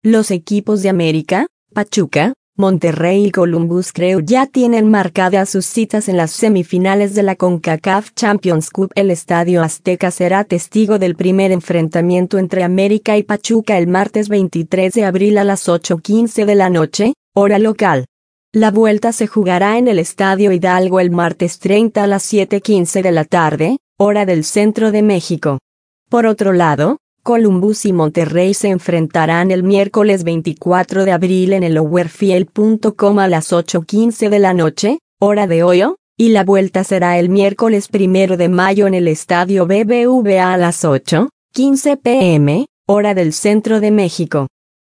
Los equipos de América, Pachuca, Monterrey y Columbus Crew ya tienen marcadas sus citas en las semifinales de la CONCACAF Champions Cup. El Estadio Azteca será testigo del primer enfrentamiento entre América y Pachuca el martes 23 de abril a las 8:15 de la noche, hora local. La vuelta se jugará en el Estadio Hidalgo el martes 30 a las 7:15 de la tarde, hora del centro de México. Por otro lado, Columbus y Monterrey se enfrentarán el miércoles 24 de abril en el Overfield.com a las 8:15 de la noche, hora de Ohio, y la vuelta será el miércoles 1 de mayo en el Estadio BBVA a las 8:15 p.m., hora del centro de México.